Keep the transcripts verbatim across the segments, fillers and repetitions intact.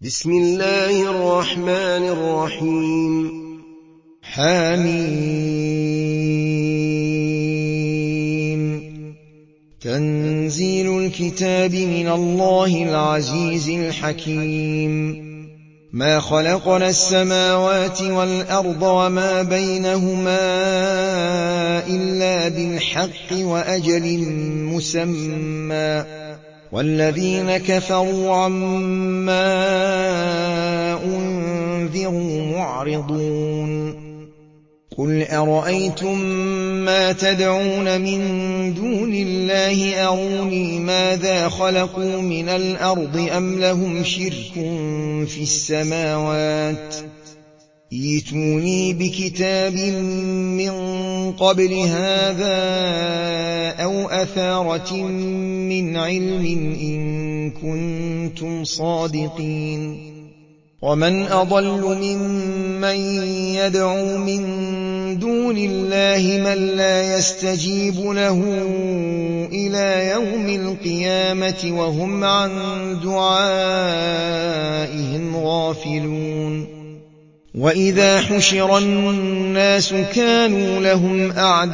بسم الله الرحمن الرحيم. حميم. تنزيل الكتاب من الله العزيز الحكيم. ما خلقنا السماوات والأرض وما بينهما إلا بالحق وأجل مسمى، والذين كفروا عما أنذروا معرضون. قل أرأيتم ما تدعون من دون الله أروني ماذا خلقوا من الأرض أم لهم شرك في السماوات، ائتوني بكتاب من قبل هذا أو أثارة من علم إن كنتم صادقين. ومن أضل ممن يدعو من دون الله من لا يستجيب له إلى يوم القيامة وهم عن دعائهم غافلون. وإذا حشر الناس كانوا لهم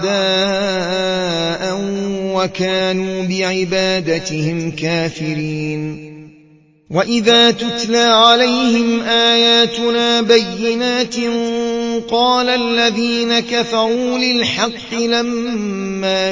أعداء وكانوا بعبادتهم كافرين. وإذا تتلى عليهم آياتنا بينات قال الذين كفروا للحق لما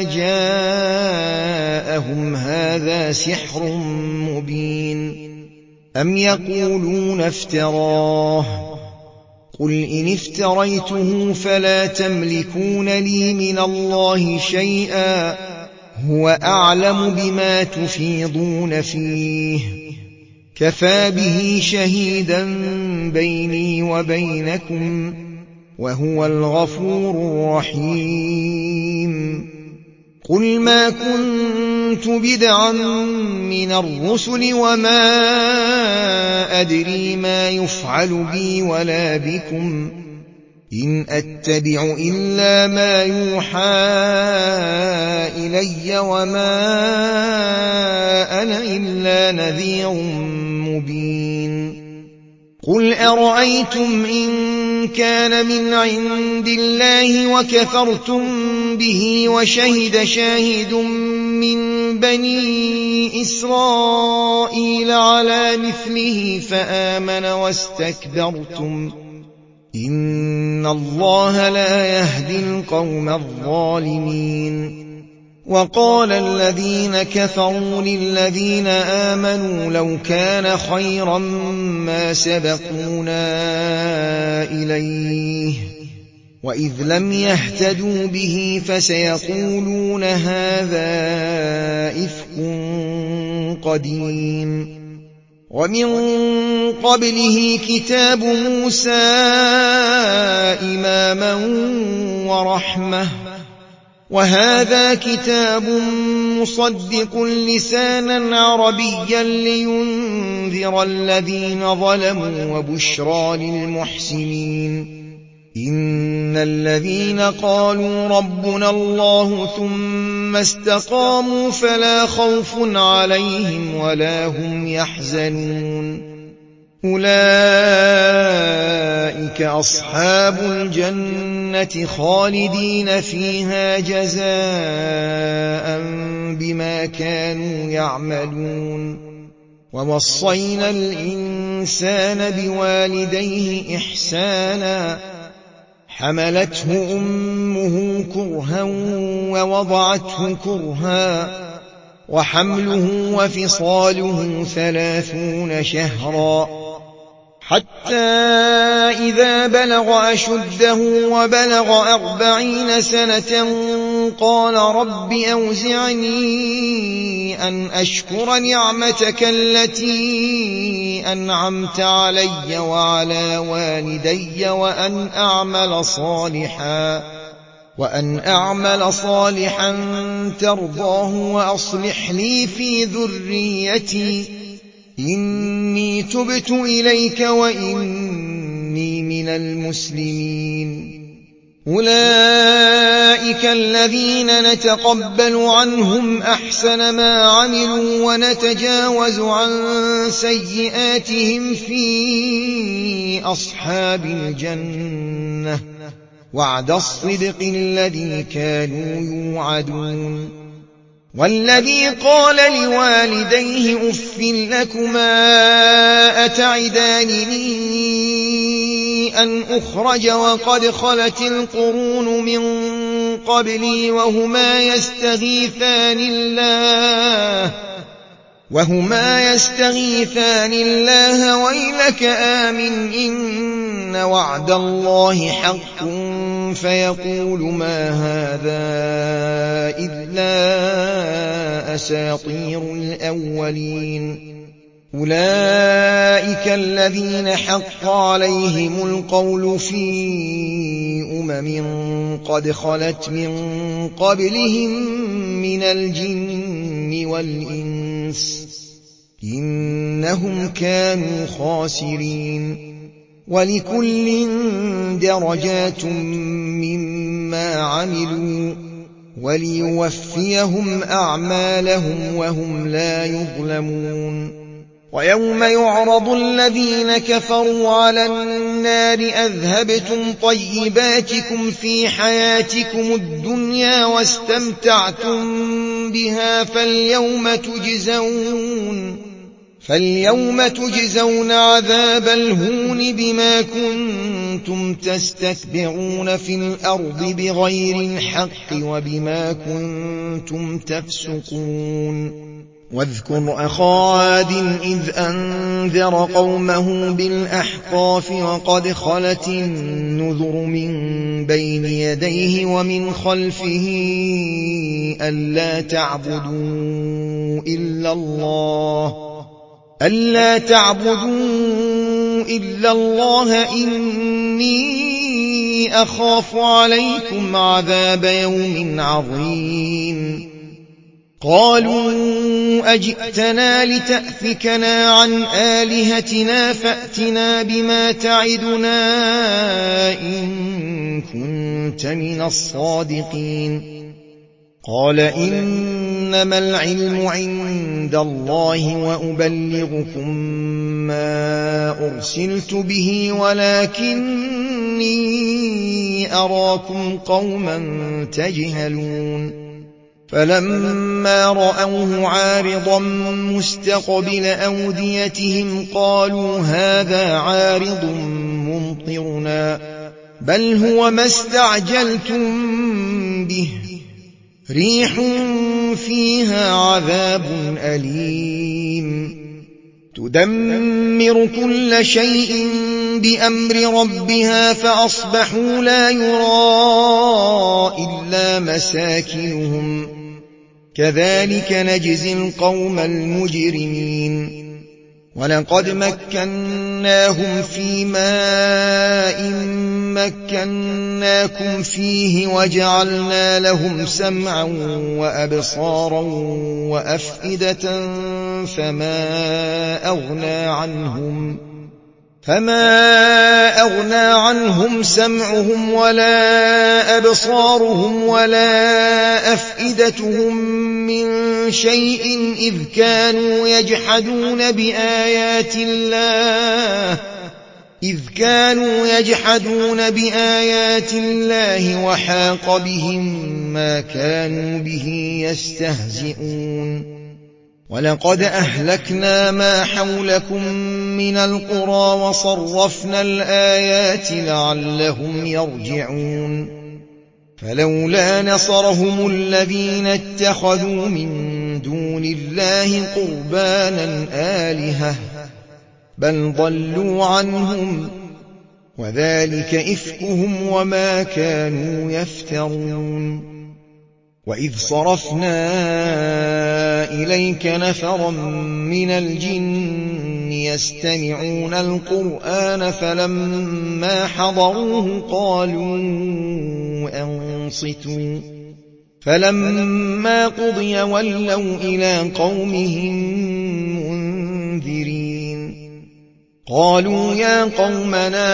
جاءهم هذا سحر مبين، أم يقولون افتراه، قل إن افتريته فلا تملكون لي من الله شيئا، هو أعلم بما تفيضون فيه، كفى به شهيدا بيني وبينكم، وهو الغفور الرحيم. قل ما كنت بدعا من الرسل وما أدري ما يفعل بي ولا بكم، إن أتبع إلا ما يوحى إلي وما أنا إلا نذير مبين. قل أرأيتم إن كان من عند الله وكفرتم به وشهد شاهد من بني إسرائيل على مثله فآمن واستكبرتم، إن الله لا يهدي القوم الظالمين. وقال الذين كفروا للذين آمنوا لو كان خيرا ما سبقونا إليه، وإذ لم يهتدوا به فسيقولون هذا إفك قديم. ومن قبله كتاب موسى إماما ورحمة، وهذا كتاب مصدق لسانا عربيا لينذر الذين ظلموا وبشرى للمحسنين. إن الذين قالوا ربنا الله ثم استقاموا فلا خوف عليهم ولا هم يحزنون، أولئك أصحاب الجنة خالدين فيها جزاء بما كانوا يعملون. ووصينا الإنسان بوالديه إحسانا، حملته أمه كرها ووضعته كرها، وحمله وفصاله ثلاثون شهرا، حتى إذا بلغ أشده وبلغ أربعين سنة قال رب أوزعني أن أشكر نعمتك التي أنعمت علي وعلى والدي وأن أعمل صالحا وأن أعمل صالحا ترضاه وأصلح لي في ذريتي إني تبت إليك وإني من المسلمين. أولئك الذين نتقبل عنهم أحسن ما عملوا ونتجاوز عن سيئاتهم في أصحاب الجنة وعد الصدق الذي كانوا يوعدون. والذي قال لوالديه أف لكما أتعدانني أن أخرج وقد خلت القرون من قبلي وهما يستغيثان الله وهما يستغيثان الله ويلك آمن إن وعد الله حق فيقول ما هذا إلا أساطير الأولين. أولئك الذين حق عليهم القول في أمم قد خلت من قبلهم من الجن والإنس إنهم كانوا خاسرين. ولكل درجات مما عملوا وليوفيهم أعمالهم وهم لا يظلمون. ويوم يعرض الذين كفروا على النار أذهبتم طيباتكم في حياتكم الدنيا واستمتعتم بها فاليوم تجزون فاليوم تجزون عذاب الهون بما كنتم تستكبرون في الأرض بغير الحق وبما كنتم تفسقون. واذكر أخا عاد إذ أنذر قومه بالأحقاف وقد خلت النذر من بين يديه ومن خلفه ألا تعبدوا إلا الله ألا تعبدوا إلا الله إني أخاف عليكم عذاب يوم عظيم. قالوا أجئتنا لتأفكنا عن آلهتنا فأتنا بما تعدنا إن كنت من الصادقين. قال إنما العلم عند الله وأبلغكم ما أرسلت به ولكني أراكم قوما تجهلون. فلما رأوه عارضا مستقبل أوديتهم قالوا هذا عارض ممطرنا بل هو ما استعجلتم به ريح فيها عذاب أليم تدمر كل شيء بأمر ربها فأصبحوا لا يرى إلا مساكنهم كذلك نجزي القوم المجرمين. ولقد مكناهم في ماء مكناكم فيه وجعلنا لهم سمعا وأبصارا وأفئدة فما أغنى عنهم فما أغنى عنهم سمعهم ولا أبصارهم ولا أفئدتهم من شيء إذ كانوا يجحدون بآيات الله إذ كانوا يجحدون بآيات الله وحاق بهم ما كانوا به يستهزئون. ولقد أهلكنا ما حولكم من القرى وصرفنا الآيات لعلهم يرجعون. فلولا نصرهم الذين اتخذوا من دون الله قربانا آلهة بل ضلوا عنهم وذلك إفكهم وما كانوا يفترون. وإذ صرفنا إليك نفرا من الجن يستمعون القرآن فلما حضروه قالوا أنصتوا فلما قضي ولوا إلى قومهم منذرين. قالوا يا قومنا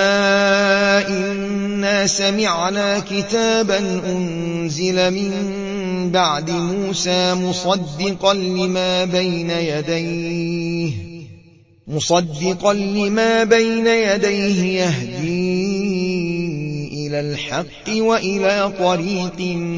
إنا سمعنا كتابا أنزل من بعد موسى مصدقا لما بين يديه مصدقا لما بين يديه يهدي إلى الحق وإلى طريق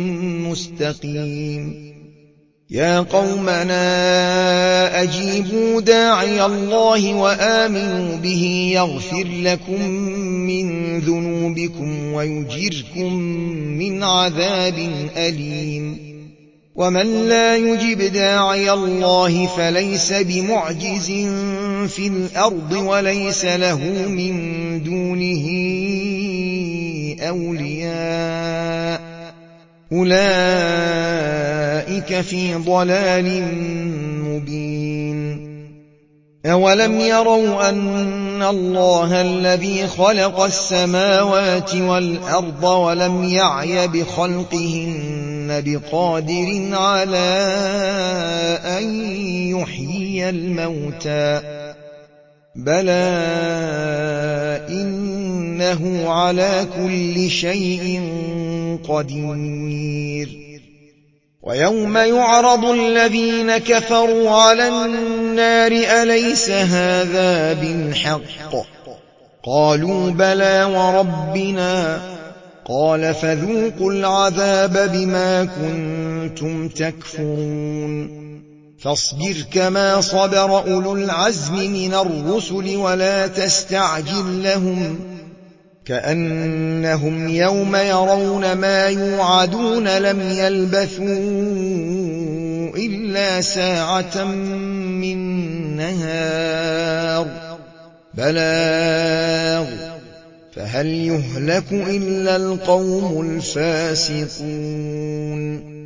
مستقيم يا قومنا أجيبوا داعي الله وآمنوا به يغفر لكم من ذنوبكم ويجركم من عذاب أليم ومن لا يجب داعي الله فليس بمعجز في الأرض وليس له من دونه أولياء أولئك في ضلال مبين أولم يروا أن الله الذي خلق السماوات والأرض ولم يعي بخلقهن بقادر على أن يحيي الموتى بلى إنه على كل شيء قدير ويوم يعرض الذين كفروا على النار أليس هذا بالحق قالوا بلى وربنا قال فذوقوا العذاب بما كنتم تكفرون فاصبر كما صبر أولو العزم من الرسل ولا تستعجل لهم كأنهم يوم يرون ما يوعدون لم يلبثوا إلا ساعة من نهار بلاغ فهل يهلك إلا القوم الفاسقون